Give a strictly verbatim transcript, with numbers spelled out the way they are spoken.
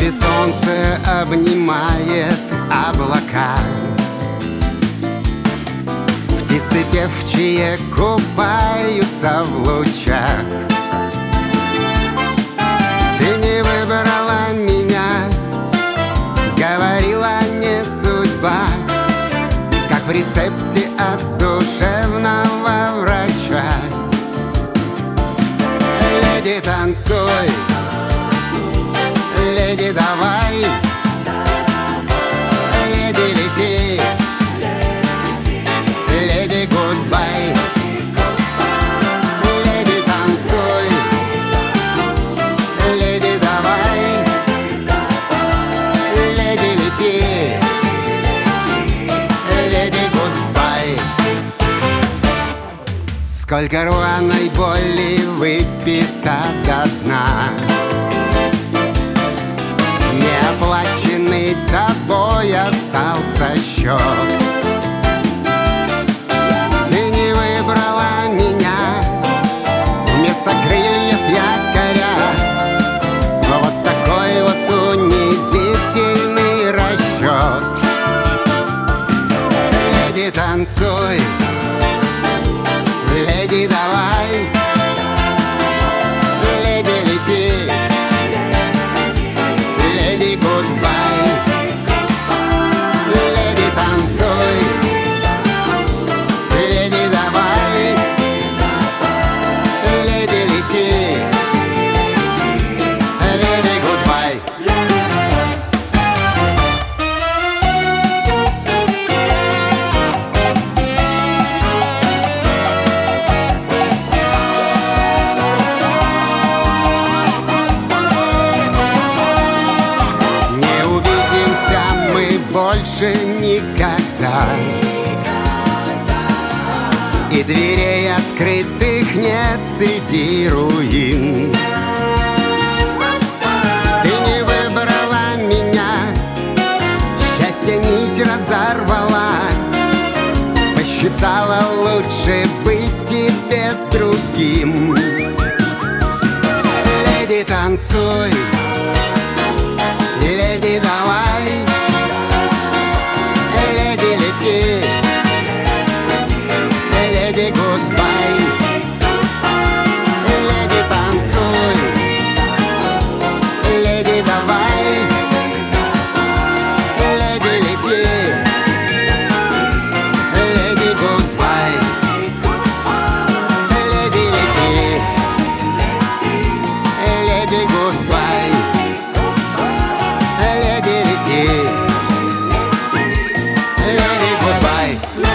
небе солнце обнимает облака. Птицы певчие купаются в лучах. Ты не выбрала меня, говорила не судьба, как в рецепте от душевного врача. Леди, танцуй, леди, давай, леди, лети, леди, гудбай. Леди, танцуй, леди, давай, леди, лети, леди, гудбай. Сколько рваной боли выпито до дна, неоплаченный тобой остался счет. Ты не выбрала меня, вместо крыльев якоря. Но вот такой вот унизительный расчет. Леди, танцуй, леди, давай, леди, лети, леди, гудбай. Леди, танцуй, леди, давай, леди, лети, леди, гудбай. Не увидимся мы больше никогда, и дверей открытых нет среди руин. Ты не выбрала меня, счастье нить разорвала, посчитала лучше быть тебе с другим. Леди, танцуй, леди, давай, леди, лети, леди, гудбай. Леди, танцуй, леди, давай, леди, лети, леди, гудбай. Леди, лети, леди, гудбай. Леди, лети, леди, гудбай.